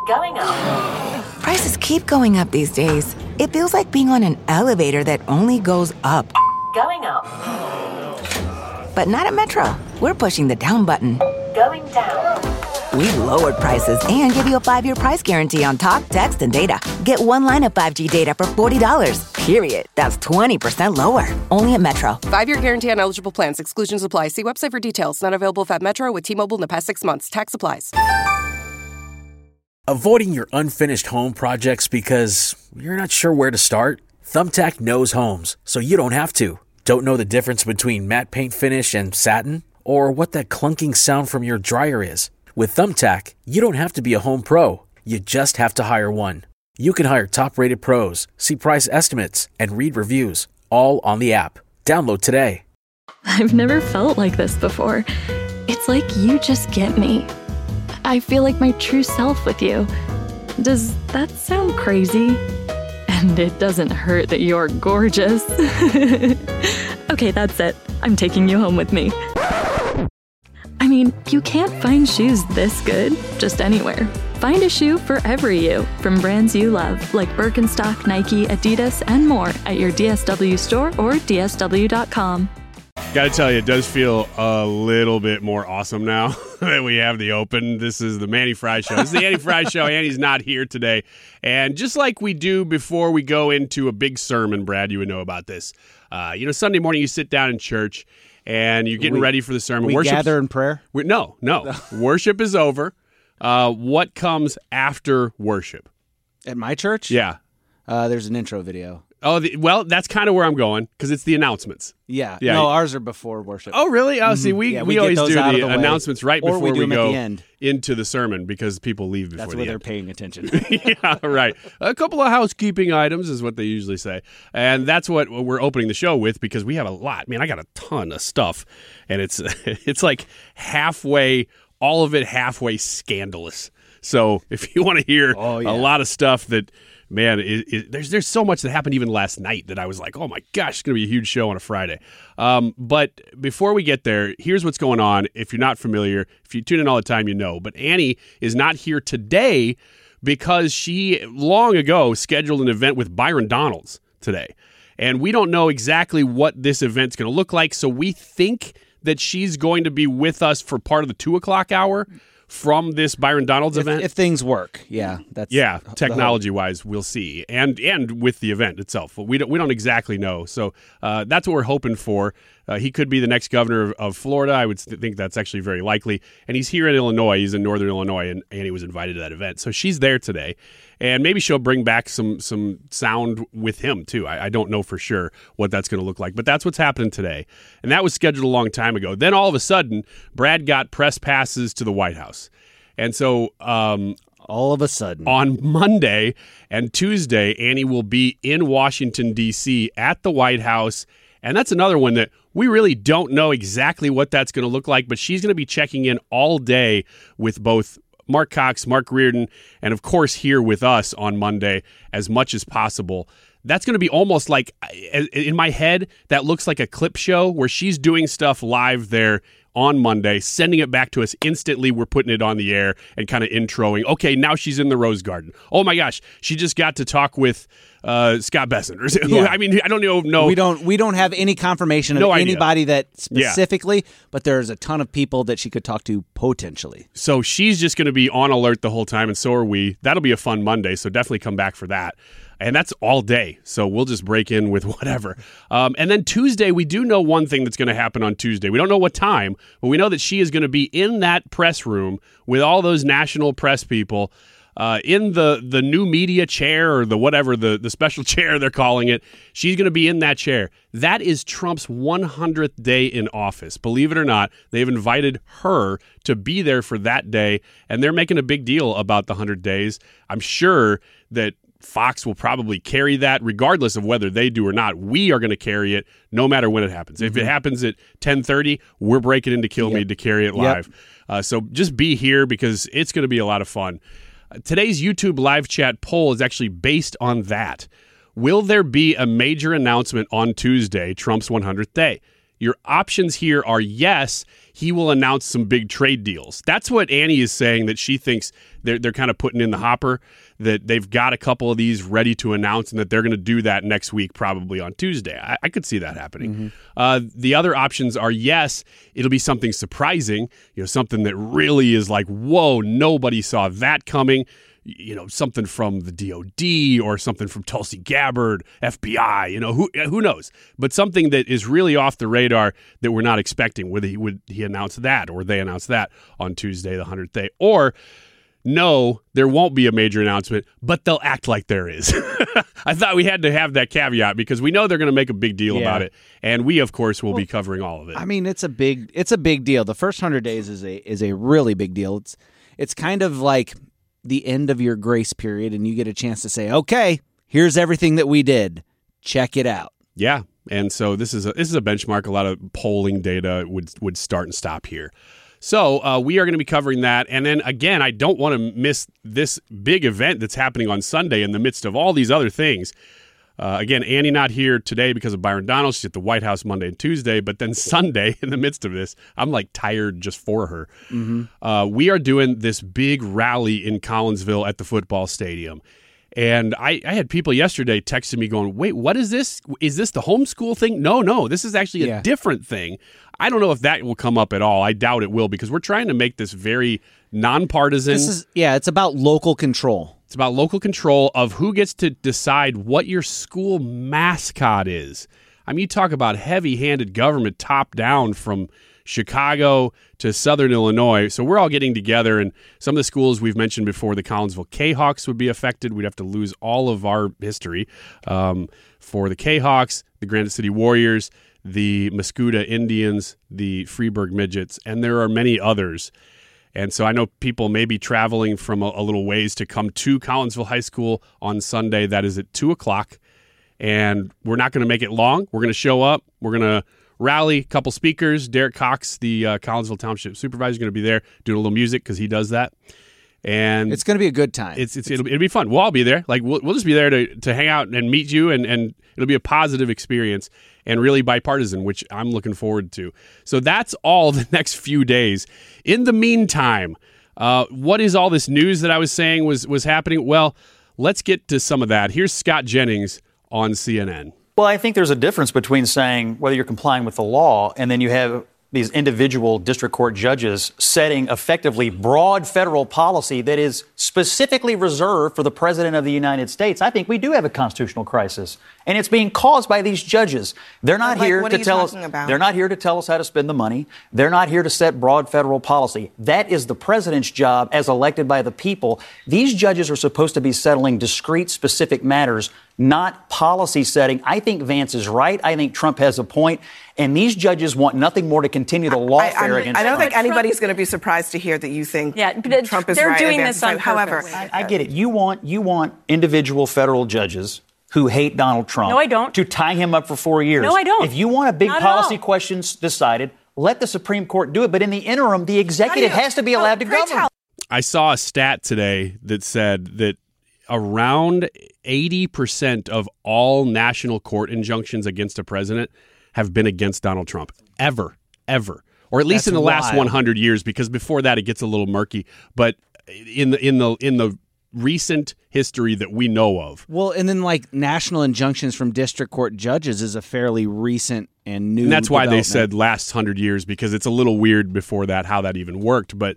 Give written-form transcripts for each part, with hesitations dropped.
Going up. Prices keep going up these days. It feels like being on an elevator that only goes up. Going up. But not at Metro. We're pushing the down button. Going down. We've lowered prices and give you a 5-year price guarantee on talk, text, and data. Get one line of 5G data for $40, period. That's 20% lower. Only at Metro. 5-year guarantee on eligible plans. Exclusions apply. See website for details. Not available at Metro with T-Mobile in the past 6 months. Tax applies. Avoiding your unfinished home projects because you're not sure where to start? Thumbtack knows homes, so you don't have to. Don't know the difference between matte paint finish and satin? Or what that clunking sound from your dryer is? With Thumbtack, you don't have to be a home pro. You just have to hire one. You can hire top-rated pros, see price estimates, and read reviews, all on the app. Download today. I've never felt like this before. It's like you just get me. I feel like my true self with you. Does that sound crazy? And it doesn't hurt that you're gorgeous. Okay, that's it. I'm taking you home with me. I mean, you can't find shoes this good just anywhere. Find a shoe for every you from brands you love, like Birkenstock, Nike, Adidas, and more at your DSW store or DSW.com. Gotta tell you, it does feel a little bit more awesome now that we have the Open. This is the Manny Fry Show. This is the Annie Fry Show. Annie's not here today. And just like we do before we go into a big sermon, Brad, you would know about this. Sunday morning you sit down in church and you're getting ready for the sermon. We gather in prayer? No. Worship is over. What comes after worship? At my church? Yeah. There's an intro video. Oh, well, that's kind of where I'm going because it's the announcements. Yeah. No, ours are before worship. Oh, really? Oh, see, we always do the announcements right before we go at the end. Into the sermon because people leave before That's where they're paying attention. Yeah, right. A couple of housekeeping items is what they usually say. And that's what we're opening the show with because we have a lot. Man, I got a ton of stuff. And it's like all of it halfway scandalous. So if you want to hear a lot of stuff that... Man, there's so much that happened even last night that I was like, oh my gosh, it's going to be a huge show on a Friday. But before we get there, here's what's going on. If you're not familiar, if you tune in all the time, you know. But Annie is not here today because she long ago scheduled an event with Byron Donalds today. And we don't know exactly what this event's going to look like. So we think that she's going to be with us for part of the 2 o'clock hour from this Byron Donalds event. If things work, technology-wise, we'll see, and with the event itself, we don't exactly know. So that's what we're hoping for. He could be the next governor of Florida. I would think that's actually very likely. And he's here in Illinois. He's in northern Illinois, and Annie was invited to that event. So she's there today. And maybe she'll bring back some sound with him, too. I don't know for sure what that's going to look like. But that's what's happening today. And that was scheduled a long time ago. Then all of a sudden, Brad got press passes to the White House. And so all of a sudden, on Monday and Tuesday, Annie will be in Washington, D.C. at the White House. And that's another one that we really don't know exactly what that's going to look like. But she's going to be checking in all day with both Mark Cox, Mark Reardon, and of course here with us on Monday as much as possible. That's going to be almost like, in my head, that looks like a clip show where she's doing stuff live there on Monday, sending it back to us instantly. We're putting it on the air and kind of introing. Okay, now she's in the Rose Garden. Oh my gosh, she just got to talk with Scott Bessent. Yeah. I mean, I don't know. We don't have any confirmation of anybody that specifically, but there's a ton of people that she could talk to potentially. So she's just going to be on alert the whole time, and so are we. That'll be a fun Monday, so definitely come back for that. And that's all day, so we'll just break in with whatever. And then Tuesday, we do know one thing that's going to happen on Tuesday. We don't know what time, but we know that she is going to be in that press room with all those national press people in the new media chair or the whatever, the special chair they're calling it. She's going to be in that chair. That is Trump's 100th day in office. Believe it or not, they've invited her to be there for that day, and they're making a big deal about the 100 days. I'm sure that Fox will probably carry that regardless of whether they do or not. We are going to carry it no matter when it happens. If it happens at 10:30, we're breaking into Kilmeade to carry it live. So just be here because it's going to be a lot of fun. Today's YouTube live chat poll is actually based on that. Will there be a major announcement on Tuesday, Trump's 100th day? Your options here are yes, he will announce some big trade deals. That's what Annie is saying, that she thinks they're kind of putting in the hopper, that they've got a couple of these ready to announce and that they're going to do that next week, probably on Tuesday. I could see that happening. The other options are, yes, it'll be something surprising, something that really is like, whoa, nobody saw that coming. Something from the DOD or something from Tulsi Gabbard, FBI, who knows? But something that is really off the radar that we're not expecting. Would he announce that, or they announce that on Tuesday, the 100th day? Or, no, there won't be a major announcement, but they'll act like there is. I thought we had to have that caveat because we know they're going to make a big deal about it, and we, of course, will be covering all of it. I mean, it's a big deal. The first 100 days is a really big deal. It's kind of like the end of your grace period, and you get a chance to say, okay, here's everything that we did. Check it out. Yeah, and so this is a benchmark. A lot of polling data would start and stop here. So we are going to be covering that. And then, again, I don't want to miss this big event that's happening on Sunday in the midst of all these other things. Again, Annie not here today because of Byron Donald. She's at the White House Monday and Tuesday. But then Sunday, in the midst of this, I'm like tired just for her. We are doing this big rally in Collinsville at the football stadium. And I had people yesterday texting me going, wait, what is this? Is this the homeschool thing? No, this is actually a different thing. I don't know if that will come up at all. I doubt it will, because we're trying to make this very nonpartisan. It's about local control. It's about local control of who gets to decide what your school mascot is. I mean, you talk about heavy-handed government top down from Chicago to Southern Illinois. So we're all getting together, and some of the schools we've mentioned before, the Collinsville K-Hawks would be affected. We'd have to lose all of our history for the K-Hawks, the Granite City Warriors, the Muscuda Indians, the Freeburg Midgets, and there are many others. And so I know people may be traveling from a little ways to come to Collinsville High School on Sunday. That is at 2 o'clock. And we're not going to make it long. We're going to show up. We're going to rally, a couple speakers. Derek Cox, the Collinsville Township Supervisor, is going to be there doing a little music because he does that. And it's going to be a good time. It'll be fun. We'll all be there. Like we'll just be there to hang out and meet you, and it'll be a positive experience and really bipartisan, which I'm looking forward to. So that's all the next few days. In the meantime, what is all this news that I was saying was happening? Well, let's get to some of that. Here's Scott Jennings on CNN. Well, I think there's a difference between saying whether you're complying with the law and then you have these individual district court judges setting effectively broad federal policy that is specifically reserved for the president of the United States. I think we do have a constitutional crisis, and it's being caused by these judges. They're not here to tell us. They're not here to tell us how to spend the money. They're not here to set broad federal policy. That is the president's job as elected by the people. These judges are supposed to be settling discrete, specific matters, not policy setting. I think Vance is right. I think Trump has a point. And these judges want nothing more to continue the lawfare against Trump. I don't think anybody's going to be surprised to hear that you think Trump is they're right. They're doing this on purpose. However, I get it. You want individual federal judges who hate Donald Trump. No, I don't. To tie him up for 4 years. No, I don't. If you want a big policy questions decided, let the Supreme Court do it. But in the interim, the executive has to be allowed to govern. I saw a stat today that said that around 80% of all national court injunctions against a president have been against Donald Trump. Ever. Or at least in the last 100 years, because before that it gets a little murky. But in the recent history that we know of. Well, and then like national injunctions from district court judges is a fairly recent and new. And that's why they said last 100 years, because it's a little weird before that how that even worked. But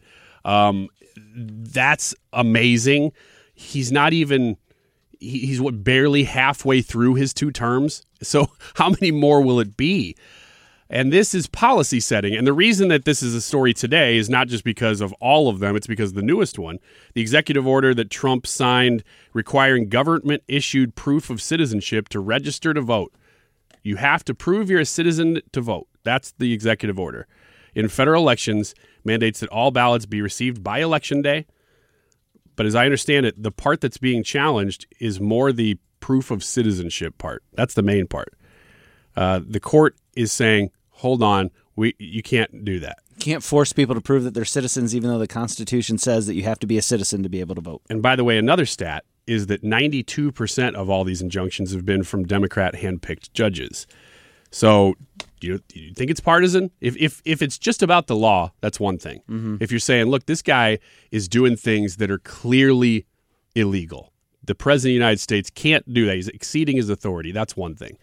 that's amazing. He's not even. He's barely halfway through his 2 terms. So how many more will it be? And this is policy setting. And the reason that this is a story today is not just because of all of them. It's because of the newest one, the executive order that Trump signed requiring government-issued proof of citizenship to register to vote. You have to prove you're a citizen to vote. That's the executive order. In federal elections, mandates that all ballots be received by Election Day. But as I understand it, the part that's being challenged is more the proof of citizenship part. That's the main part. The court is saying, hold on, you can't do that. You can't force people to prove that they're citizens, even though the Constitution says that you have to be a citizen to be able to vote. And by the way, another stat is that 92% of all these injunctions have been from Democrat handpicked judges. So you think it's partisan? If it's just about the law, that's one thing. If you're saying, look, this guy is doing things that are clearly illegal. The president of the United States can't do that. He's exceeding his authority. That's one thing.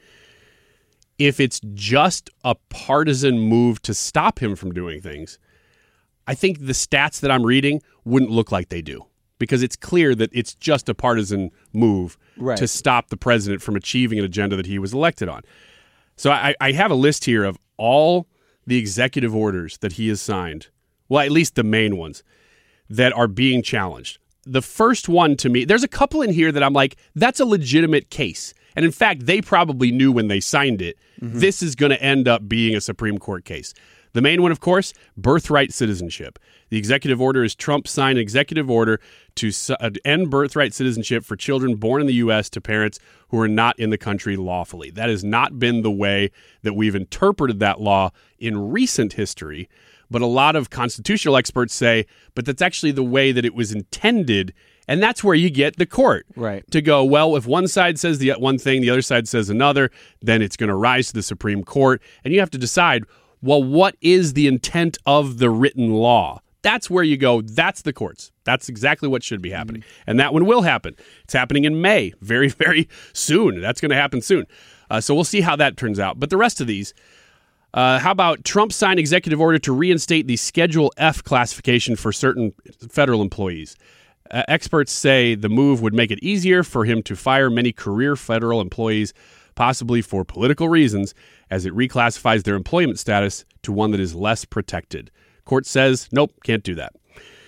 If it's just a partisan move to stop him from doing things, I think the stats that I'm reading wouldn't look like they do, because it's clear that it's just a partisan move to stop the president from achieving an agenda that he was elected on. So I have a list here of all the executive orders that he has signed, well, at least the main ones, that are being challenged. The first one, to me, there's a couple in here that I'm like, that's a legitimate case. And in fact, they probably knew when they signed it, this is going to end up being a Supreme Court case. The main one, of course, birthright citizenship. The executive order is Trump signed an executive order to end birthright citizenship for children born in the U.S. to parents who are not in the country lawfully. That has not been the way that we've interpreted that law in recent history. But a lot of constitutional experts say, but that's actually the way that it was intended. And that's where you get the court to go, well, if one side says the one thing, the other side says another, then it's going to rise to the Supreme Court. And you have to decide, well, what is the intent of the written law? That's where you go, that's the courts. That's exactly what should be happening. And that one will happen. It's happening in May, very, very soon. That's going to happen soon. So we'll see how that turns out. But the rest of these, how about Trump signed executive order to reinstate the Schedule F classification for certain federal employees? Experts say the move would make it easier for him to fire many career federal employees, possibly for political reasons, as it reclassifies their employment status to one that is less protected. Court says, nope, can't do that.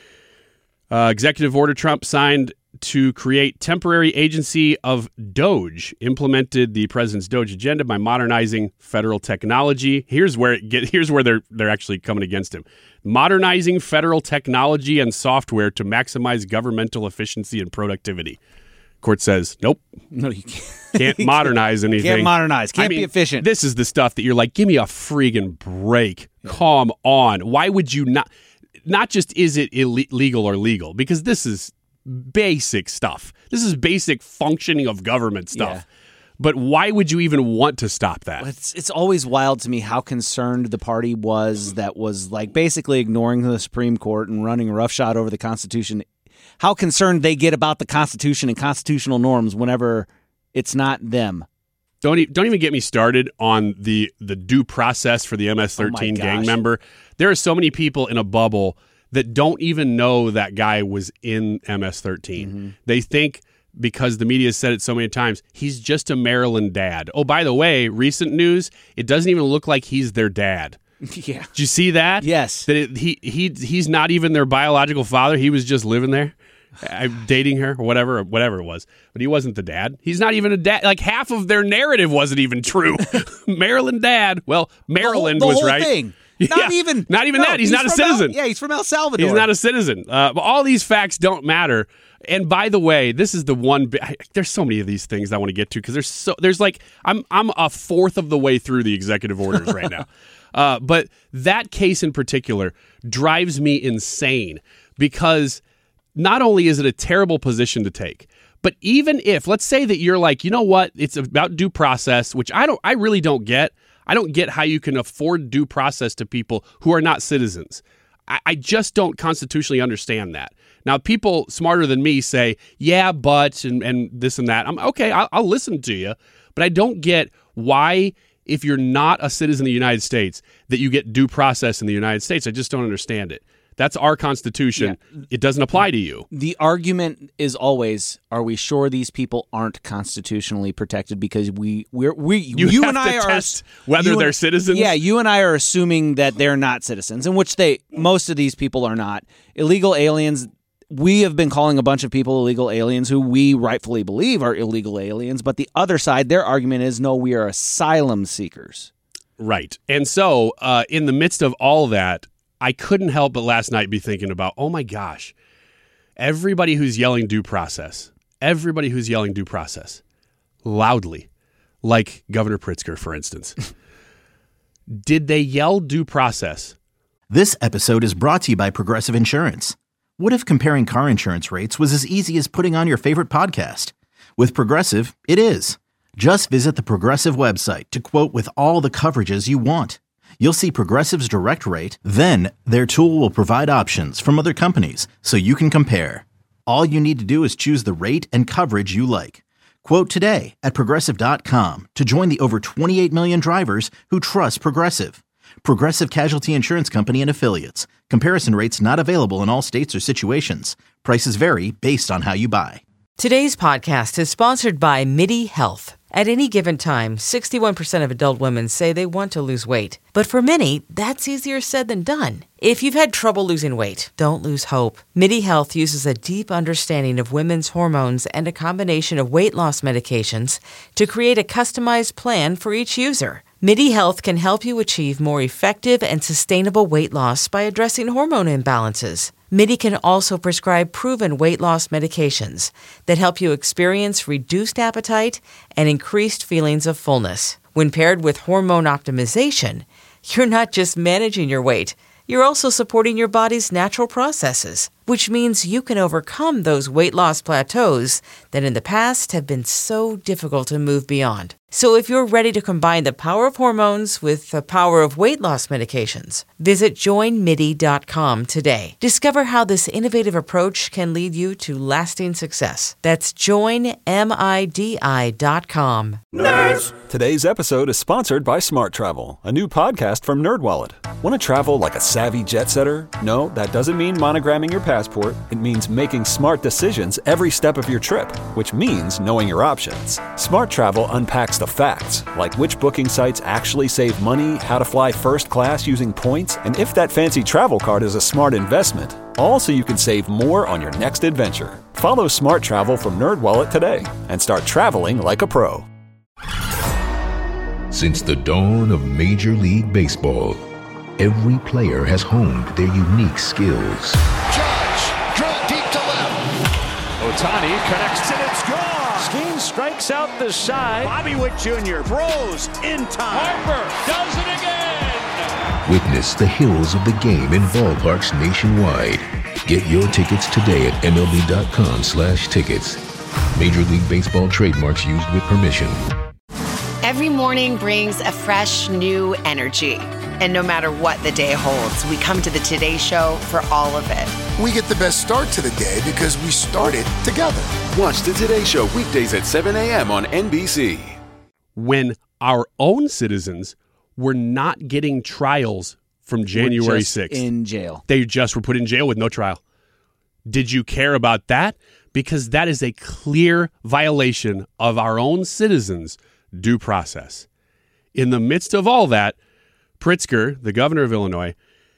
Executive order Trump signed to create temporary agency of DOGE, implemented the president's DOGE agenda by modernizing federal technology. Here's where they're actually coming against him. Modernizing federal technology and software to maximize governmental efficiency and productivity. Court says, nope. No, you can't modernize anything. Can't modernize. Can't be efficient. This is the stuff that you're like, give me a friggin' break. Come on. Why would you not? Not just is it illegal or legal, because this is basic stuff. This is basic functioning of government stuff. Yeah. But why would you even want to stop that? It's always wild to me how concerned the party was that was like basically ignoring the Supreme Court and running roughshod over the Constitution. How concerned they get about the Constitution and constitutional norms whenever it's not them. Don't even get me started on the due process for the MS-13 gang member. There are so many people in a bubble that don't even know that guy was in MS-13. They think, because the media has said it so many times, he's just a Maryland dad. Oh, by the way, recent news, it doesn't even look like he's their dad. Yeah. Did you see that? Yes. That he's not even their biological father. He was just living there, dating her or whatever it was. But he wasn't the dad. He's not even a dad. Like half of their narrative wasn't even true. Maryland dad. Well, Maryland was right. Thing. Not even that. He's not a citizen. He's from El Salvador. He's not a citizen. But all these facts don't matter. And by the way, this is the one. There's so many of these things I want to get to because there's like I'm a fourth of the way through the executive orders right now. But that case in particular drives me insane because not only is it a terrible position to take, but even if, let's say that you're like, you know what, it's about due process, which I really don't get. I don't get how you can afford due process to people who are not citizens. I just don't constitutionally understand that. Now, people smarter than me say, yeah, but, and this and that. I'm okay, I'll listen to you, but I don't get why, if you're not a citizen of the United States, that you get due process in the United States. I just don't understand it. That's our Constitution. Yeah. It doesn't apply to you. The argument is always, are we sure these people aren't constitutionally protected? Because you and I are test whether they're citizens. Yeah, you and I are assuming that they're not citizens, in which most of these people are not. Illegal aliens. We have been calling a bunch of people illegal aliens who we rightfully believe are illegal aliens. But the other side, their argument is, no, we are asylum seekers. Right. And so in the midst of all that, I couldn't help but last night be thinking about, oh my gosh, everybody who's yelling due process loudly, like Governor Pritzker, for instance. Did they yell due process? This episode is brought to you by Progressive Insurance. What if comparing car insurance rates was as easy as putting on your favorite podcast? With Progressive, it is. Just visit the Progressive website to quote with all the coverages you want. You'll see Progressive's direct rate, then their tool will provide options from other companies so you can compare. All you need to do is choose the rate and coverage you like. Quote today at Progressive.com to join the over 28 million drivers who trust Progressive. Progressive Casualty Insurance Company and Affiliates. Comparison rates not available in all states or situations. Prices vary based on how you buy. Today's podcast is sponsored by MIDI Health. At any given time, 61% of adult women say they want to lose weight. But for many, that's easier said than done. If you've had trouble losing weight, don't lose hope. MIDI Health uses a deep understanding of women's hormones and a combination of weight loss medications to create a customized plan for each user. MIDI Health can help you achieve more effective and sustainable weight loss by addressing hormone imbalances. MIDI can also prescribe proven weight loss medications that help you experience reduced appetite and increased feelings of fullness. When paired with hormone optimization, you're not just managing your weight, you're also supporting your body's natural processes, which means you can overcome those weight loss plateaus that in the past have been so difficult to move beyond. So if you're ready to combine the power of hormones with the power of weight loss medications, visit joinmidi.com today. Discover how this innovative approach can lead you to lasting success. That's joinmidi.com. Nerds! Today's episode is sponsored by Smart Travel, a new podcast from NerdWallet. Want to travel like a savvy jet setter? No, that doesn't mean monogramming your passport. It means making smart decisions every step of your trip, which means knowing your options. Smart Travel unpacks the facts, like which booking sites actually save money, how to fly first class using points, and if that fancy travel card is a smart investment. All so you can save more on your next adventure. Follow Smart Travel from NerdWallet today and start traveling like a pro. Since the dawn of Major League Baseball, every player has honed their unique skills. Judge, drill deep to left. Ohtani connects and it's gone. Skeen strikes out the side. Bobby Witt Jr. throws in time. Harper does it again. Witness the hills of the game in ballparks nationwide. Get your tickets today at MLB.com/tickets. Major League Baseball trademarks used with permission. Every morning brings a fresh, new energy. And no matter what the day holds, we come to the Today Show for all of it. We get the best start to the day because we started together. Watch the Today Show weekdays at 7 a.m. on NBC. When our own citizens were not getting trials from January 6th. In jail. They just were put in jail with no trial. Did you care about that? Because that is a clear violation of our own citizens' due process. In the midst of all that, Pritzker, the governor of Illinois,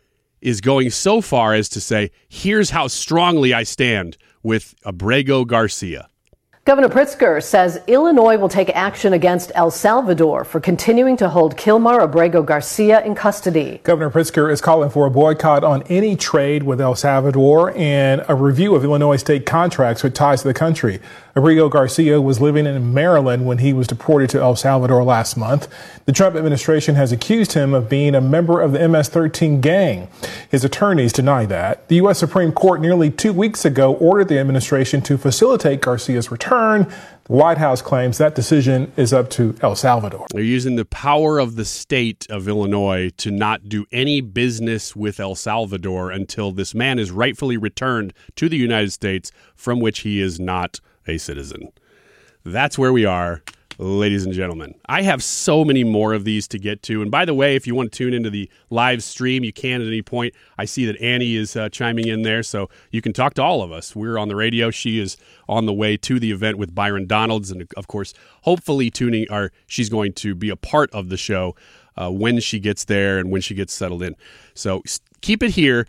is going so far as to say, here's how strongly I stand with Abrego Garcia. Governor Pritzker says Illinois will take action against El Salvador for continuing to hold Kilmar Abrego Garcia in custody. Governor Pritzker is calling for a boycott on any trade with El Salvador and a review of Illinois state contracts with ties to the country. Abrego Garcia was living in Maryland when he was deported to El Salvador last month. The Trump administration has accused him of being a member of the MS-13 gang. His attorneys deny that. The U.S. Supreme Court nearly 2 weeks ago ordered the administration to facilitate Garcia's return. The White House claims that decision is up to El Salvador. They're using the power of the state of Illinois to not do any business with El Salvador until this man is rightfully returned to the United States, from which he is not a citizen. That's where we are, ladies and gentlemen. I have so many more of these to get to. And by the way, if you want to tune into the live stream, you can at any point. I see that Annie is chiming in there, so you can talk to all of us. We're on the radio. She is on the way to the event with Byron Donalds. And, of course, hopefully she's going to be a part of the show when she gets there and when she gets settled in. So keep it here.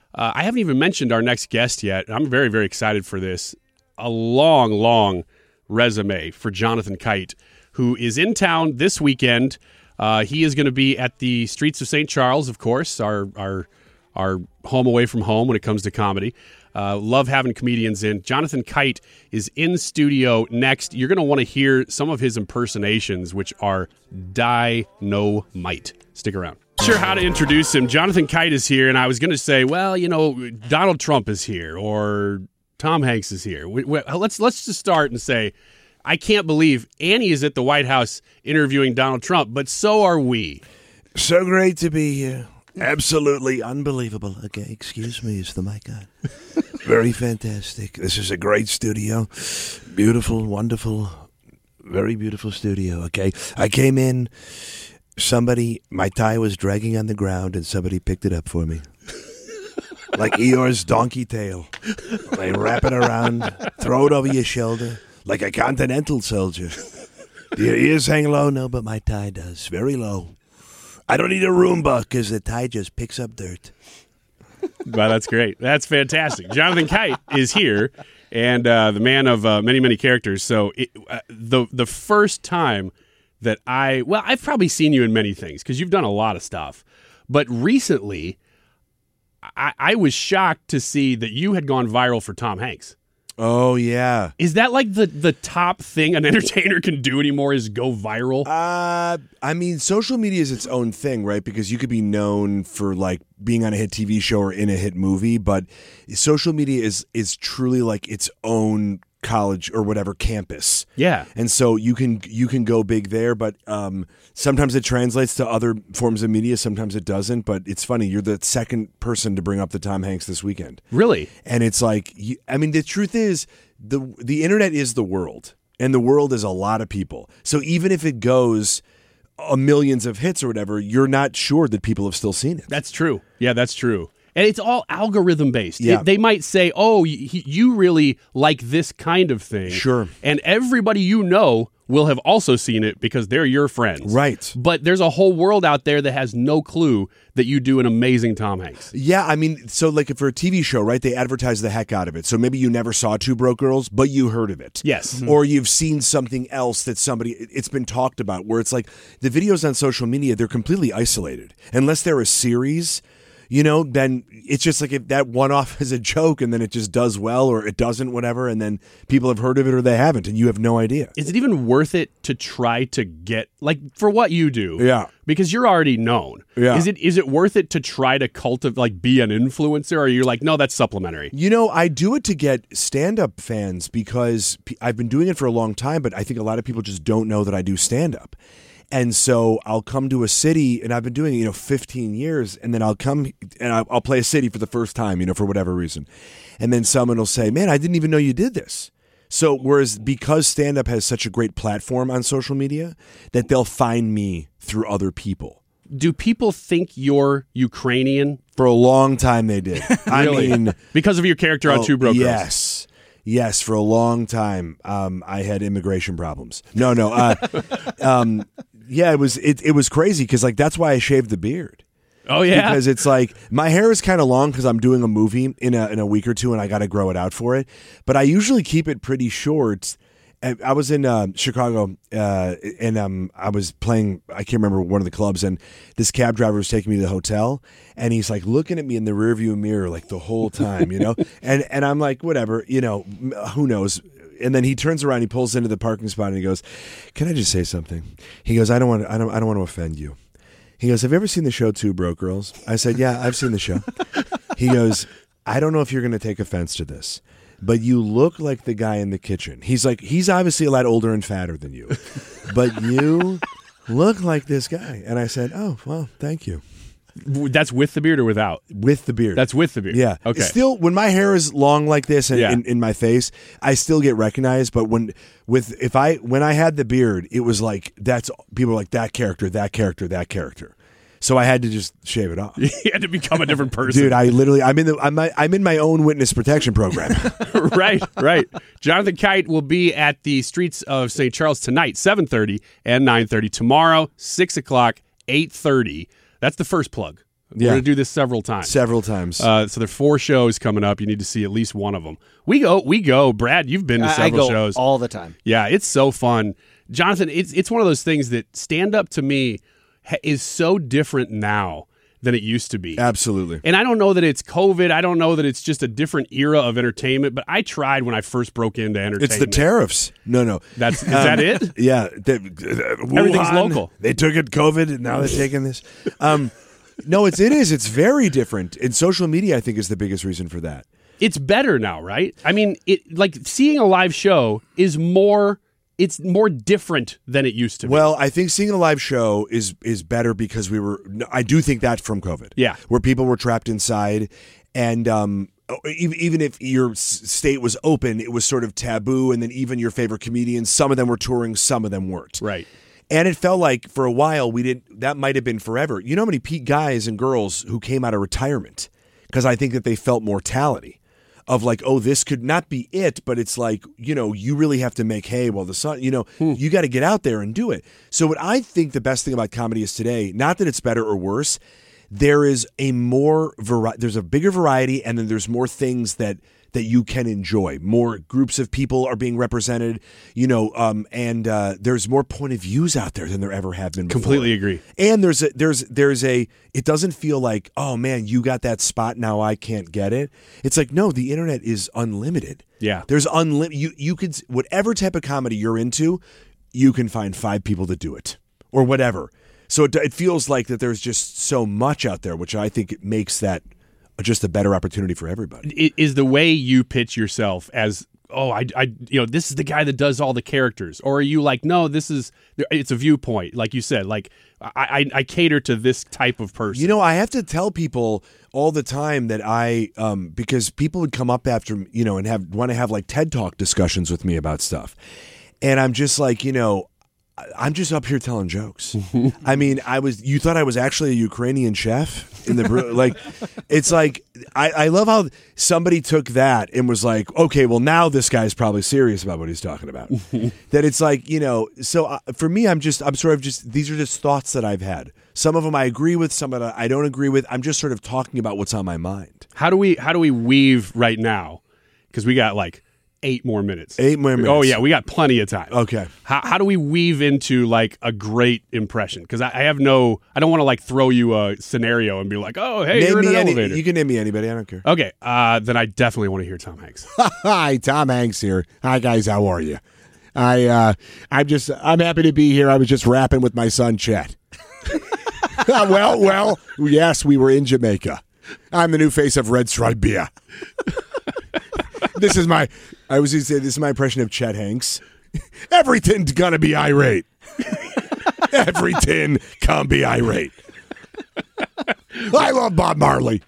I haven't even mentioned our next guest yet. I'm very, very excited for this. A long, long resume for Jonathan Kite, who is in town this weekend. He is going to be at the Streets of St. Charles, of course, our home away from home when it comes to comedy. Love having comedians in. Jonathan Kite is in studio next. You're going to want to hear some of his impersonations, which are dynamite. Stick around. Sure how to introduce him. Jonathan Kite is here, and I was going to say, well, Donald Trump is here, or Tom Hanks is here. Let's just start and say I can't believe Annie is at the White House interviewing Donald Trump, but so are we. So great to be here. Absolutely unbelievable. Okay, excuse me, is the mic on? Very fantastic. This is a great studio. Beautiful, wonderful, very beautiful studio. Okay, I came in, my tie was dragging on the ground, and somebody picked it up for me. Like Eeyore's donkey tail. They wrap it around, throw it over your shoulder, like a continental soldier. Do your ears hang low? No, but my tie does. Very low. I don't need a Roomba because the tie just picks up dirt. Well, that's great. That's fantastic. Jonathan Kite is here, and the man of many, many characters. So the first time that I've probably seen you in many things because you've done a lot of stuff. But recently, I was shocked to see that you had gone viral for Tom Hanks. Oh, yeah. Is that like the top thing an entertainer can do anymore is go viral? I mean, social media is its own thing, right? Because you could be known for like being on a hit TV show or in a hit movie, but social media is truly like its own college or whatever campus. Yeah. And so you can go big there, but sometimes it translates to other forms of media, sometimes it doesn't, but it's funny, you're the second person to bring up the Tom Hanks this weekend. Really? And it's like, the truth is the internet is the world, and the world is a lot of people. So even if it goes millions of hits or whatever, you're not sure that people have still seen it. That's true. Yeah, that's true. And it's all algorithm based. Yeah. They might say, oh, you really like this kind of thing. Sure. And everybody you know will have also seen it because they're your friends. Right. But there's a whole world out there that has no clue that you do an amazing Tom Hanks. Yeah, I mean, so like for a TV show, right, they advertise the heck out of it. So maybe you never saw Two Broke Girls, but you heard of it. Yes. Mm-hmm. Or you've seen something else that it's been talked about, where it's like the videos on social media, they're completely isolated. Unless they're a series, then it's just like if that one-off is a joke and then it just does well or it doesn't, whatever, and then people have heard of it or they haven't, and you have no idea. Is it even worth it to try to get, like, for what you do? Yeah. Because you're already known. Yeah. Is it worth it to try to cultivate, like, be an influencer, or you're like, no, that's supplementary? I do it to get stand-up fans because I've been doing it for a long time, but I think a lot of people just don't know that I do stand-up. And so I'll come to a city, and I've been doing it, 15 years, and then I'll come and I'll play a city for the first time, for whatever reason. And then someone will say, man, I didn't even know you did this. So whereas because stand-up has such a great platform on social media, that they'll find me through other people. Do people think you're Ukrainian? For a long time they did. Really? I mean, because of your character on Two Broke Girls? Yes, for a long time I had immigration problems. No. Yeah, it was crazy because like that's why I shaved the beard. Oh yeah, because it's like my hair is kind of long because I'm doing a movie in a week or two and I got to grow it out for it. But I usually keep it pretty short. I was in Chicago and I was playing. I can't remember one of the clubs, and this cab driver was taking me to the hotel, and he's like looking at me in the rearview mirror like the whole time, and I'm like whatever, who knows. And then he turns around, he pulls into the parking spot, and he goes, "Can I just say something?" He goes, "I don't want to offend you." He goes, "Have you ever seen the show Two Broke Girls?" I said, "Yeah, I've seen the show." He goes, "I don't know if you're going to take offense to this, but you look like the guy in the kitchen." He's like, he's obviously a lot older and fatter than you, but you look like this guy. And I said, "Oh, well, thank you." That's with the beard or without? With the beard. That's with the beard. Yeah. Okay. Still, when my hair is long like this and in my face, I still get recognized. But when I had the beard, it was like people were like that character. So I had to just shave it off. You had to become a different person, dude. I'm in my own witness protection program. Right. Jonathan Kite will be at the streets of St. Charles tonight, 7:30 and 9:30. Tomorrow, 6 o'clock, 8:30. That's the first plug. We're going to do this several times. So there are 4 shows coming up. You need to see at least one of them. We go. Brad, you've been to several shows all the time. Yeah, it's so fun. Jonathan, it's one of those things that stand-up to me is so different now than it used to be. Absolutely. And I don't know that it's COVID. I don't know that it's just a different era of entertainment, but I tried when I first broke into entertainment. It's the tariffs. No. Is that it? Yeah. Everything's local. They took it COVID, and now they're taking this. No, it is. It's very different. And social media, I think, is the biggest reason for that. It's better now, right? I mean, seeing a live show is more it's more different than it used to be. Well, I think seeing a live show is better because I do think that from COVID. Yeah. Where people were trapped inside and even if your state was open, it was sort of taboo, and then even your favorite comedians, some of them were touring, some of them weren't. Right. And it felt like for a while that might have been forever. You know how many guys and girls who came out of retirement because I think that they felt mortality. Of like, oh, this could not be it, but it's like, you really have to make hay while the sun, you got to get out there and do it. So what I think the best thing about comedy is today, not that it's better or worse, there is there's a bigger variety, and then there's more things that you can enjoy. More groups of people are being represented, and there's more point of views out there than there ever have been before. Completely agree. And it doesn't feel like, oh man, you got that spot, now I can't get it. It's like, no, the internet is unlimited. Yeah. There's unlimited, you could, whatever type of comedy you're into, you can find 5 people that do it or whatever. So it feels like that there's just so much out there, which I think it makes that just a better opportunity for everybody. Is the way you pitch yourself as, this is the guy that does all the characters, or are you like, no, it's a viewpoint, like you said, like I cater to this type of person. I have to tell people all the time that because people would come up after, and want to have like TED Talk discussions with me about stuff, and I'm just like, I'm just up here telling jokes. I mean, you thought I was actually a Ukrainian chef in the it's like I love how somebody took that and was like, okay, well now this guy's probably serious about what he's talking about. That it's like, so for me, I'm sort of just, these are just thoughts that I've had. Some of them I agree with, some of them I don't agree with. I'm just sort of talking about what's on my mind. How do we weave right now? Because we got like 8 more minutes. 8 more minutes. Oh, yeah, we got plenty of time. Okay. How do we weave into like a great impression? Because I don't want to like throw you a scenario and be like, oh, hey, you're in an elevator. You can name me anybody. I don't care. Okay. Then I definitely want to hear Tom Hanks. Hi, Tom Hanks here. Hi, guys. How are you? I'm happy to be here. I was just rapping with my son, Chet. Well, yes, we were in Jamaica. I'm the new face of Red Stripe Beer. This is my impression of Chet Hanks. Everything's gonna be irate. Everything can be irate. I love Bob Marley.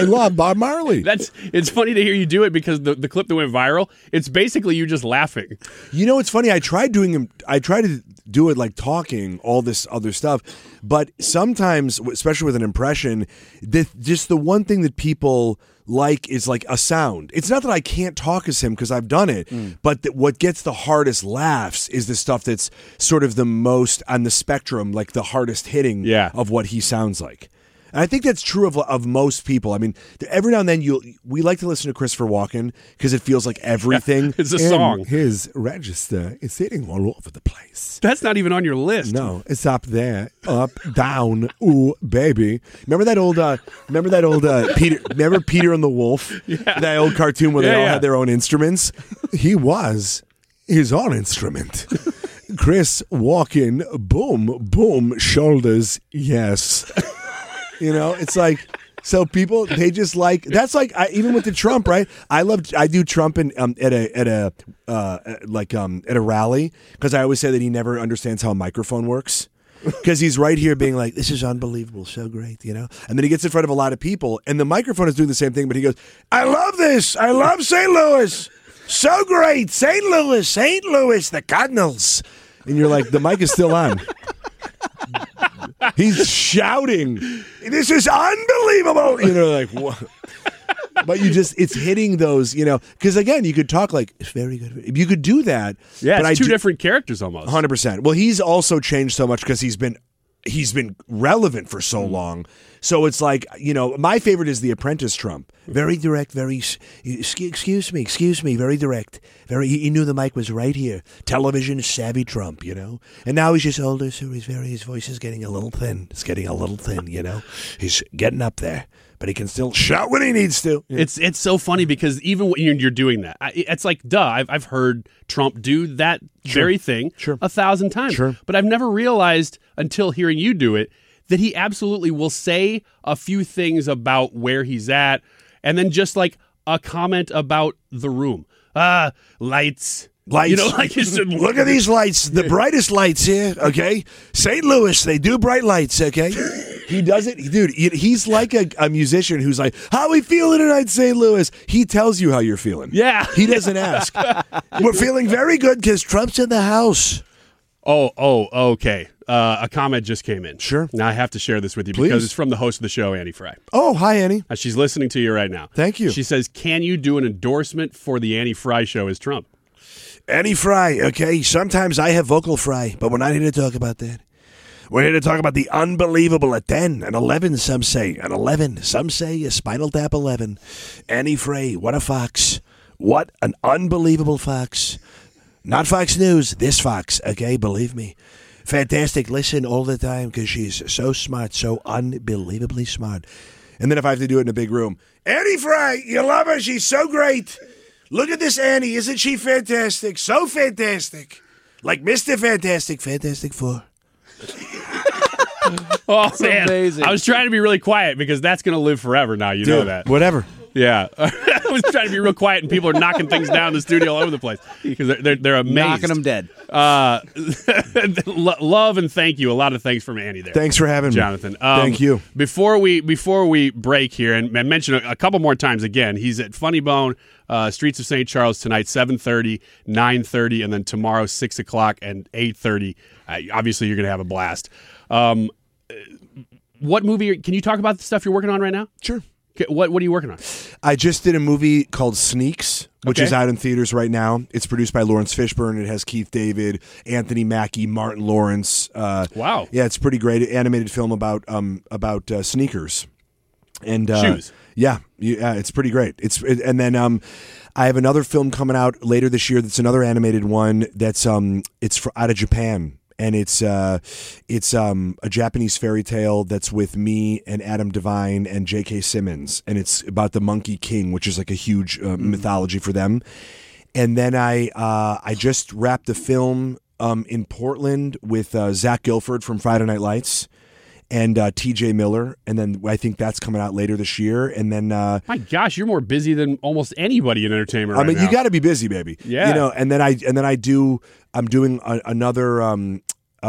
It's funny to hear you do it because the clip that went viral, it's basically you just laughing. It's funny. I tried to do it like talking, all this other stuff, but sometimes, especially with an impression, just the one thing that people like is like a sound. It's not that I can't talk as him because I've done it, but what gets the hardest laughs is the stuff that's sort of the most on the spectrum, like the hardest hitting of what he sounds like. And I think that's true of most people. I mean, every now and then we like to listen to Christopher Walken because it feels like everything. It's a song. His register is sitting all over the place. That's not even on your list. No, it's up there, up, down, ooh, baby. Remember that old Peter? Remember Peter and the Wolf? Yeah. That old cartoon where they all had their own instruments. He was his own instrument. Chris Walken, boom, boom, shoulders, yes. It's like, so people, they just like, that's like, even with the Trump, right? I do Trump at a rally because I always say that he never understands how a microphone works. Because he's right here being like, this is unbelievable, so great, And then he gets in front of a lot of people and the microphone is doing the same thing, but he goes, I love this. I love St. Louis. So great. St. Louis, the Cardinals. And you're like, the mic is still on. He's shouting, this is unbelievable. Like, what? But it's hitting those, because again, you could talk like, it's very good. You could do that. Yeah, but it's two different characters almost. 100%. Well, he's also changed so much because he's been relevant for so long. So it's like, my favorite is The Apprentice Trump. Very direct, excuse me, very direct. He knew the mic was right here. Television savvy Trump, And now he's just older, so his voice is getting a little thin. It's getting a little thin, He's getting up there, but he can still shout when he needs to. It's so funny because even when you're doing that, it's like, duh, I've heard Trump do that very thing 1,000 times. Sure. But I've never realized until hearing you do it that he absolutely will say a few things about where he's at and then just like a comment about the room. Lights, Lights. You know, like you said, look at these lights, the brightest lights here, okay? St. Louis, they do bright lights, okay? He does it. Dude, he's like a musician who's like, how we feeling tonight, St. Louis? He tells you how you're feeling. Yeah. He doesn't ask. We're feeling very good because Trump's in the house. Oh, okay. A comment just came in. Sure. Now I have to share this with you Please. because it's from the host of the show, Annie Fry. Oh, hi, Annie. She's listening to you right now. Thank you. She says, can you do an endorsement for the Annie Fry show as Trump? Annie Fry, okay? Sometimes I have vocal fry, but we're not here to talk about that. We're here to talk about the unbelievable at 10 and 11, some say. And 11, some say a Spinal Tap 11. Annie Fry, what a fox. What an unbelievable fox. Not Fox News, this fox, okay? Believe me. Fantastic. Listen all the time because she's so smart, so unbelievably smart. And then if I have to do it in a big room, Annie Fry, you love her. She's so great. Look at this Annie. Isn't she fantastic? So fantastic. Like Mr. Fantastic, Fantastic Four. Oh, man. Amazing. I was trying to be really quiet because that's going to live forever now. You know that. Whatever. Yeah. I was trying to be real quiet, and people are knocking things down in the studio all over the place because they're amazed. Knocking them dead. Love and thank you. A lot of thanks from Annie there. Thanks for having Jonathan. me. Thank you. Before we break here, and I mention a couple more times again, he's at Funny Bone, Streets of St. Charles tonight, 7:30, 9:30, and then tomorrow, 6 o'clock and 8:30. Obviously, you're going to have a blast. What movie? Can you talk about the stuff you're working on right now? Sure. What are you working on? I just did a movie called Sneaks, which is out in theaters right now. It's produced by Lawrence Fishburne. It has Keith David, Anthony Mackie, Martin Lawrence. Wow. Yeah, it's pretty great. Animated film about sneakers and shoes. Yeah, it's pretty great. And then I have another film coming out later this year. That's another animated one. That's it's out of Japan. And it's a Japanese fairy tale that's with me and Adam Devine and J.K. Simmons, and it's about the Monkey King, which is like a huge mythology for them. And then I just wrapped a film in Portland with Zach Gilford from Friday Night Lights and T.J. Miller, and then I think that's coming out later this year. And then my gosh, you're more busy than almost anybody in entertainment. Right now. You got to be busy, baby. Yeah, you know. And then I'm doing another. I'm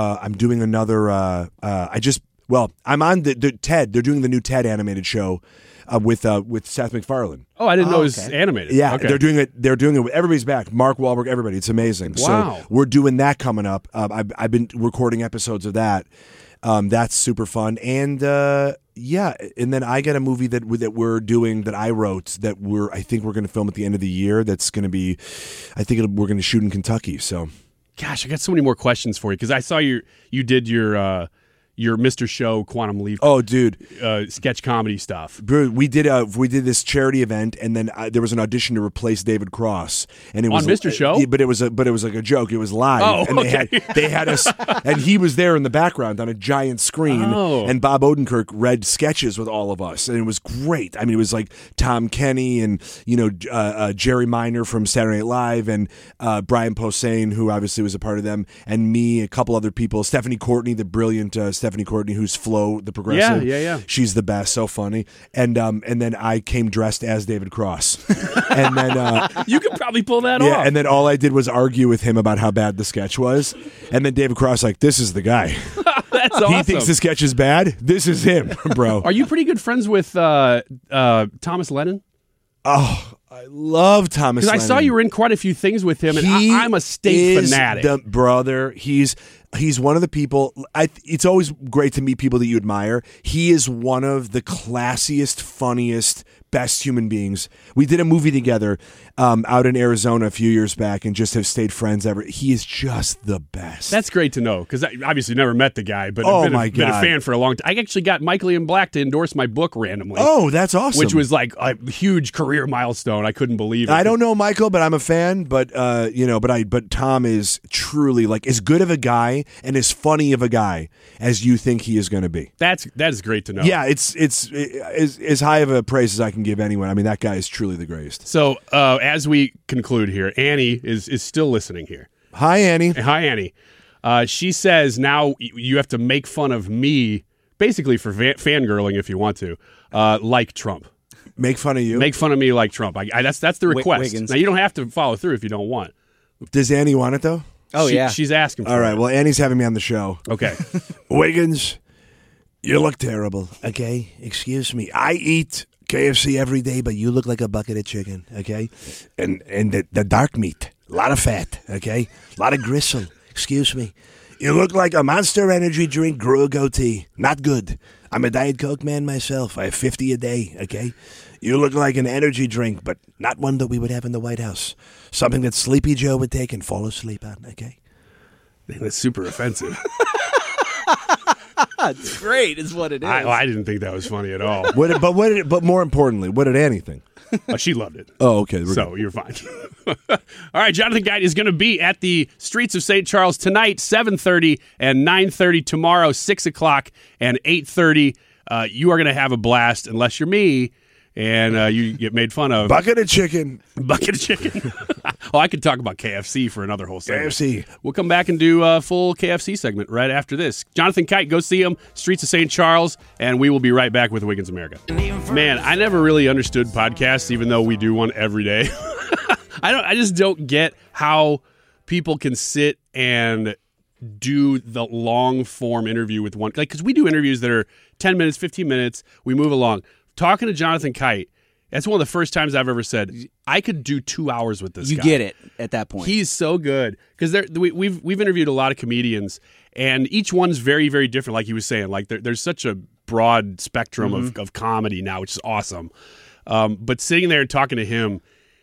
on the TED. They're doing the new TED animated show with Seth MacFarlane. Oh, I didn't know it was animated. Yeah, okay. They're doing it. With everybody's back. Mark Wahlberg, everybody. It's amazing. Wow. So we're doing that coming up. I've been recording episodes of that. That's super fun. And and then I got a movie that we're doing that I wrote that I think we're going to film at the end of the year. That's going to be, we're going to shoot in Kentucky. So. Gosh, I got so many more questions for you because I saw you did your Mr. Show Quantum Leap. Oh, dude, sketch comedy stuff. Bro, we did this charity event, and then there was an audition to replace David Cross, and it was on Mr. Show. But it was like a joke. It was live, and they had us, and he was there in the background on a giant screen, and Bob Odenkirk read sketches with all of us, and it was great. I mean, it was like Tom Kenny and Jerry Minor from Saturday Night Live, and Brian Posehn, who obviously was a part of them, and me, a couple other people, Stephanie Courtney, the brilliant Stephanie Courtney, who's Flo the Progressive. Yeah. She's the best, so funny. And then I came dressed as David Cross. And then you could probably pull that off. Yeah, and then all I did was argue with him about how bad the sketch was. And then David Cross this is the guy. That's awesome. He thinks the sketch is bad. This is him, bro. Are you pretty good friends with Thomas Lennon? Oh, I love Thomas Lennon. Because I saw you were in quite a few things with him, and I'm a state fanatic. Brother, he's one of the people. It's always great to meet people that you admire. He is one of the classiest, funniest, best human beings. We did a movie together out in Arizona a few years back and just have stayed friends ever. He is just the best. That's great to know because I obviously never met the guy, but I've been a fan for a long time. I actually got Michael Ian Black to endorse my book randomly. Oh, that's awesome. Which was like a huge career milestone. I couldn't believe it. I don't know Michael, but I'm a fan. But but Tom is truly as good of a guy and as funny of a guy as you think he is going to be. That is great to know. Yeah, it's as high of a praise as I can give anyone. I mean, that guy is truly the greatest. So as we conclude here, Annie is still listening here. Hi, Annie. Hi, Annie. She says now you have to make fun of me, basically for fangirling if you want to, like Trump. Make fun of you? Make fun of me like Trump. That's the request. Wiggins. Now, you don't have to follow through if you don't want. Does Annie want it, though? Oh, yeah. She's asking for All right, it. well, Annie's having me on the show. Okay. Wiggins, you look terrible, okay? Excuse me. I eat KFC every day, but you look like a bucket of chicken, okay? And the dark meat, a lot of fat, okay? A lot of gristle. Excuse me. You look like a Monster Energy drink grew a goatee. Not good. I'm a Diet Coke man myself. I have 50 a day, okay? You look like an energy drink, but not one that we would have in the White House. Something that Sleepy Joe would take and fall asleep on, okay? That's super offensive. It's great, is what it is. I didn't think that was funny at all. But more importantly, what did Annie think? She loved it. Oh, okay. So you're fine. All right, Jonathan Kite is going to be at the streets of St. Charles tonight, 7:30 and 9:30 tomorrow, 6 o'clock and 8:30. You are going to have a blast, unless you're me and you get made fun of. Bucket of chicken. Bucket of chicken. Oh, I could talk about KFC for another whole segment. KFC. We'll come back and do a full KFC segment right after this. Jonathan Kite, go see him, Streets of St. Charles, and we will be right back with Wiggins America. Man, I never really understood podcasts, even though we do one every day. I just don't get how people can sit and do the long form interview with one, like, because we do interviews that are 10 minutes, 15 minutes, we move along. Talking to Jonathan Kite, that's one of the first times I've ever said, I could do 2 hours with this guy. You get it at that point. He's so good. Because we've interviewed a lot of comedians, and each one's very, very different, like he was saying. Like there's such a broad spectrum of comedy now, which is awesome. But sitting there and talking to him,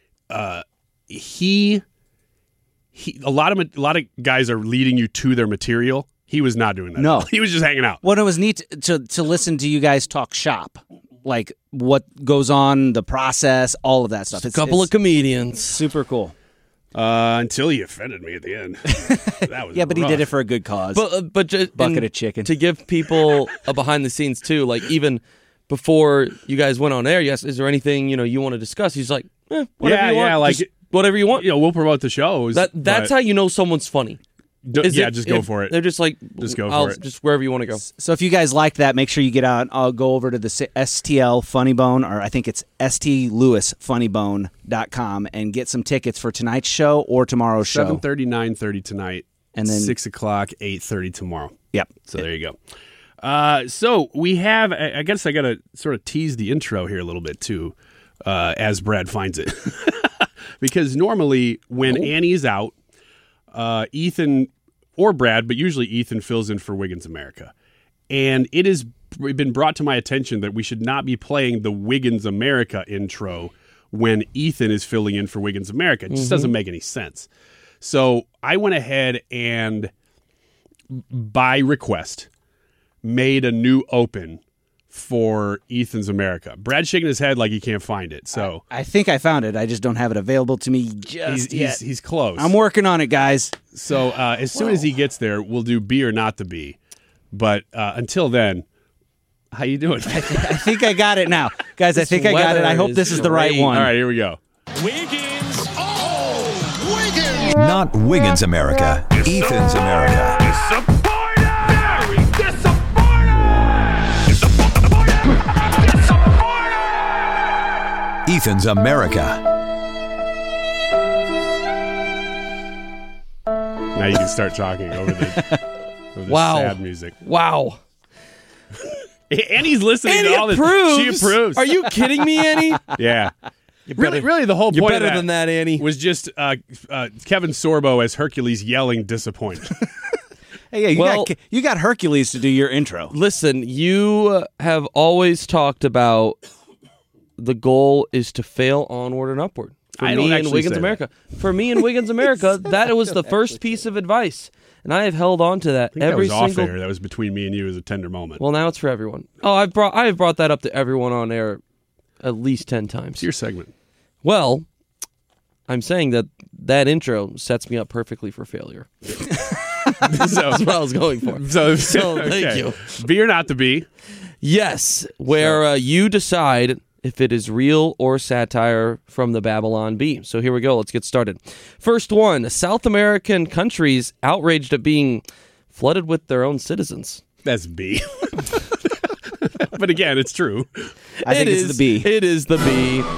he a lot of guys are leading you to their material. He was not doing that. No. He was just hanging out. Well, it was neat to listen to you guys talk shop. Like what goes on, the process, all of that stuff. It's a couple of comedians. Super cool. Until he offended me at the end. That was but he did it for a good cause. But just, bucket of chicken. To give people a behind the scenes too, like even before you guys went on air, yes, is there anything you want to discuss? He's like, whatever you want. Like just whatever you want. We'll promote the shows. That's how you know someone's funny. Just go for it. They're just like, just go for it. Just wherever you want to go. So if you guys like that, make sure you get out. I'll go over to the STL Funny Bone, or I think it's stlewisfunnybone.com, and get some tickets for tonight's show or tomorrow's show. 7:30, 9:30 tonight, and then 6 o'clock, 8:30 tomorrow. Yep. So there you go. So we have, I guess I got to sort of tease the intro here a little bit too, as Brad finds it. Because normally when Annie's out, Ethan or Brad, but usually Ethan fills in for Wiggins America. And it has been brought to my attention that we should not be playing the Wiggins America intro when Ethan is filling in for Wiggins America. It just doesn't make any sense. So I went ahead and, by request, made a new open for Ethan's America. Brad's shaking his head like he can't find it. So I think I found it. I just don't have it available to me just yet. He's close. I'm working on it, guys. So as soon as he gets there, we'll do Be or Not to Be. But until then, how you doing? I think I got it now. Guys, I think I got it. I hope this is the right one. All right, here we go. Wiggins. Oh, Wiggins. Not Wiggins America. Ethan's America. Ethan's America. Now you can start talking over the sad music. Wow. Annie's listening Annie to all this. Approves. She approves. Are you kidding me, Annie? Yeah. Really, the whole point You're better of than that, Annie. was just Kevin Sorbo as Hercules yelling disappointed. Hey, you got Hercules to do your intro. Listen, you have always talked about the goal is to fail onward and upward. For me and Wiggins America. For me and Wiggins America, that was the first piece of advice. And I have held on to that every single... That was single... off air. That was between me and you as a tender moment. Well, now it's for everyone. Oh, I have brought that up to everyone on air at least 10 times. It's your segment. Well, I'm saying that intro sets me up perfectly for failure. That's what I was going for. So thank you. Be or Not to Be. Yes, where you decide if it is real or satire from the Babylon Bee. So here we go. Let's get started. First one, South American countries outraged at being flooded with their own citizens. That's B. But again, it's true. I think it's the B. It is the B.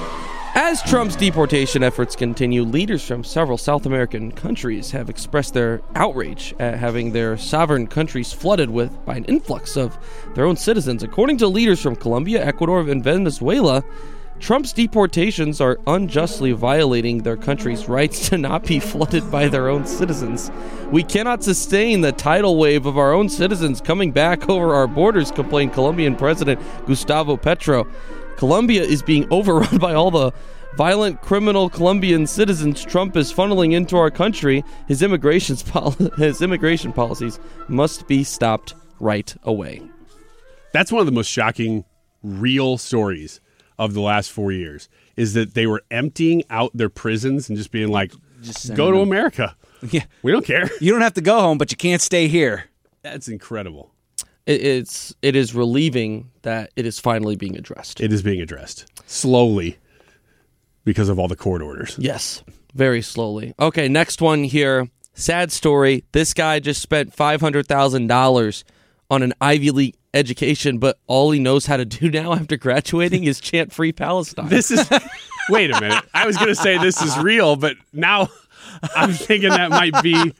As Trump's deportation efforts continue, leaders from several South American countries have expressed their outrage at having their sovereign countries flooded by an influx of their own citizens. According to leaders from Colombia, Ecuador, and Venezuela, Trump's deportations are unjustly violating their country's rights to not be flooded by their own citizens. We cannot sustain the tidal wave of our own citizens coming back over our borders, complained Colombian President Gustavo Petro. Colombia is being overrun by all the violent criminal Colombian citizens Trump is funneling into our country. His immigration policies must be stopped right away. That's one of the most shocking real stories of the last 4 years, is that they were emptying out their prisons and just being like, go to America. Yeah. We don't care. You don't have to go home, but you can't stay here. That's incredible. It is relieving that it is finally being addressed. It is being addressed slowly because of all the court orders. Yes, very slowly. Okay, next one here. Sad story. This guy just spent $500,000 on an Ivy League education, but all he knows how to do now after graduating is chant Free Palestine. Wait a minute. I was going to say this is real, but now I'm thinking that might be,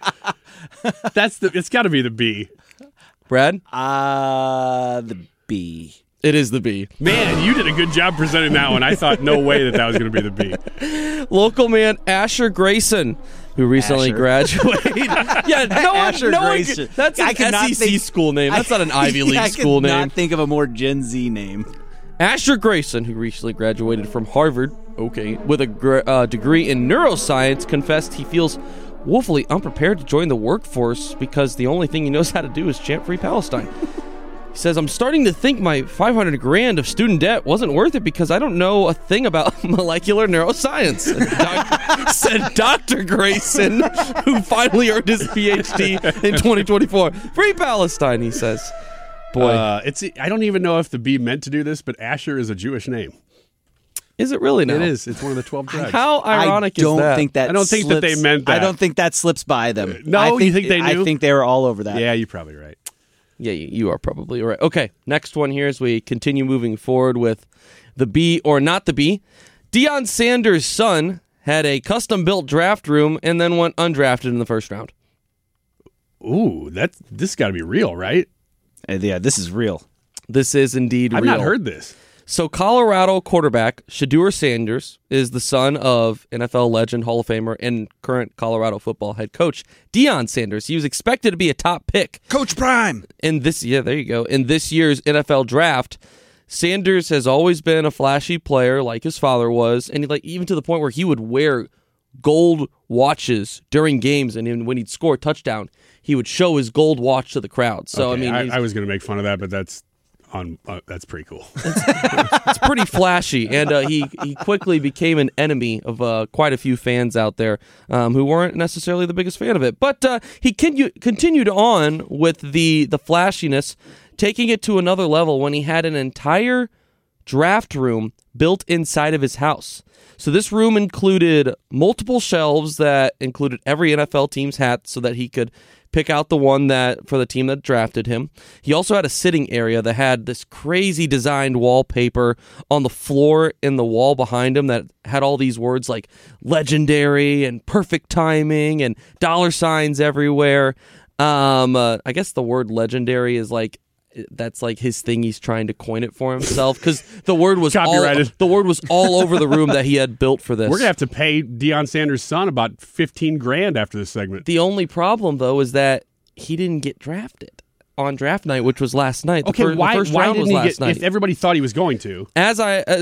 it's got to be the B. Brad? The B. It is the B. Man, you did a good job presenting that one. I thought no way that was going to be the B. Local man Asher Grayson, who recently graduated. Yeah, Asher Grayson. That's an SEC school name. That's not an Ivy League school name. I could not think of a more Gen Z name. Asher Grayson, who recently graduated from Harvard, with a degree in neuroscience, confessed he feels woefully unprepared to join the workforce because the only thing he knows how to do is chant Free Palestine. He says, I'm starting to think my $500,000 of student debt wasn't worth it because I don't know a thing about molecular neuroscience, said Dr. Grayson, who finally earned his PhD in 2024. Free Palestine, he says. Boy. I don't even know if the B meant to do this, but Asher is a Jewish name. Is it really now? It is. It's one of the 12 tribes. How ironic is that? I don't think that they meant that. I don't think that slips by them. No, you think they knew? I think they were all over that. Yeah, you're probably right. Yeah, you are probably right. Okay, next one here as we continue moving forward with the B or not the B. Deion Sanders' son had a custom-built draft room and then went undrafted in the first round. Ooh, this got to be real, right? Yeah, this is real. This is indeed real. I've not heard this. So Colorado quarterback Shedeur Sanders is the son of NFL legend, Hall of Famer, and current Colorado football head coach Deion Sanders. He was expected to be a top pick. Coach Prime. There you go. In this year's NFL draft, Sanders has always been a flashy player like his father was, and even to the point where he would wear gold watches during games, and when he'd score a touchdown, he would show his gold watch to the crowd. So okay, I was going to make fun of that, but that's pretty cool. It's pretty flashy, and he quickly became an enemy of quite a few fans out there who weren't necessarily the biggest fan of it. But he continued on with the flashiness, taking it to another level when he had an entire draft room built inside of his house. So this room included multiple shelves that included every NFL team's hat so that he could pick out the one that for the team that drafted him. He also had a sitting area that had this crazy designed wallpaper on the floor in the wall behind him that had all these words like legendary and perfect timing and dollar signs everywhere. I guess the word legendary is that's like his thing. He's trying to coin it for himself because the word was copyrighted. The word was all over the room that he had built for this. We're gonna have to pay Deion Sanders' son about $15,000 after this segment. The only problem though is that he didn't get drafted on draft night, which was last night. Why didn't he get? If everybody thought he was going to, as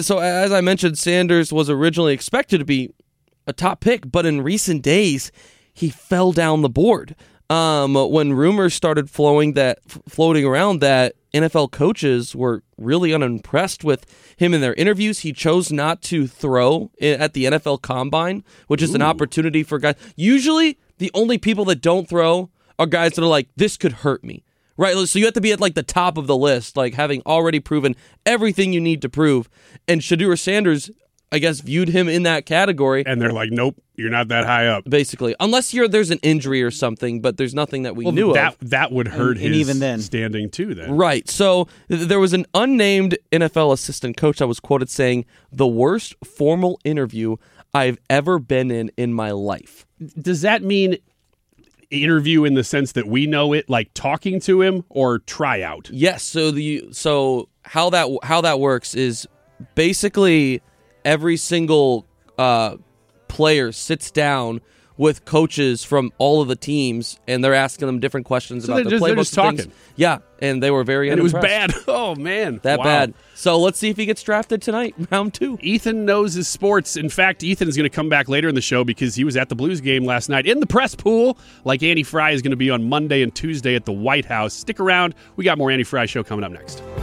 I mentioned, Sanders was originally expected to be a top pick, but in recent days he fell down the board. When rumors started floating around that NFL coaches were really unimpressed with him in their interviews, he chose not to throw at the NFL Combine, which is an opportunity for guys. Usually, the only people that don't throw are guys that are like, this could hurt me, right? So you have to be at the top of the list, having already proven everything you need to prove. And Shedeur Sanders I guess, viewed him in that category. And they're like, nope, you're not that high up. Basically. Unless there's an injury or something, but there's nothing that we knew of. That would hurt his even then. standing too then. Right. So there was an unnamed NFL assistant coach that was quoted saying, "The worst formal interview I've ever been in my life." Does that mean interview in the sense that we know it, like talking to him, or tryout? Yes. So how that works is basically every single player sits down with coaches from all of the teams, and they're asking them different questions about the playbook. They're just talking. Things. Yeah, and they were very unimpressed. And it was bad. Oh, man. That wow. bad. So let's see if he gets drafted tonight, round 2. Ethan knows his sports. In fact, Ethan is going to come back later in the show because he was at the Blues game last night in the press pool, like Andy Fry is going to be on Monday and Tuesday at the White House. Stick around. We got more Andy Fry Show coming up next.